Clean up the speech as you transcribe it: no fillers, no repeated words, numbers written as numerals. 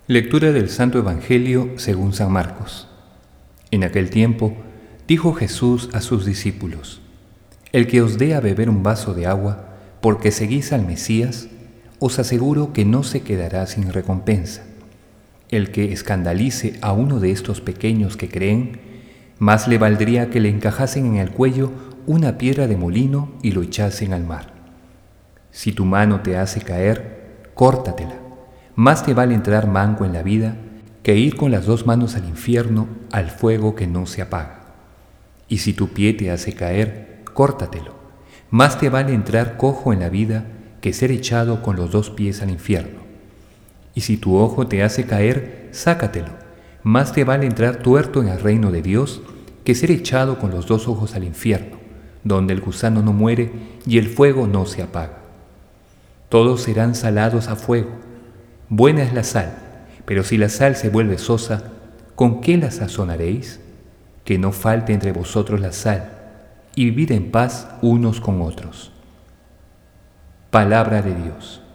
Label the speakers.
Speaker 1: Lectura del Santo Evangelio según San Marcos. En aquel tiempo dijo Jesús a sus discípulos: El que os dé a beber un vaso de agua, porque seguís al Mesías, os aseguro que no se quedará sin recompensa. El que escandalice a uno de estos pequeños que creen, más le valdría que le encajasen en el cuello una piedra de molino y lo echasen al mar. Si tu mano te hace caer, córtatela. Más te vale entrar manco en la vida que ir con las dos manos al infierno, al fuego que no se apaga. Y si tu pie te hace caer, córtatelo. Más te vale entrar cojo en la vida que ser echado con los dos pies al infierno. Y si tu ojo te hace caer, sácatelo. Más te vale entrar tuerto en el reino de Dios que ser echado con los dos ojos al infierno, donde el gusano no muere y el fuego no se apaga. Todos serán salados a fuego. Buena es la sal, pero si la sal se vuelve sosa, ¿con qué la sazonaréis? Que no falte entre vosotros la sal, y vivid en paz unos con otros. Palabra de Dios.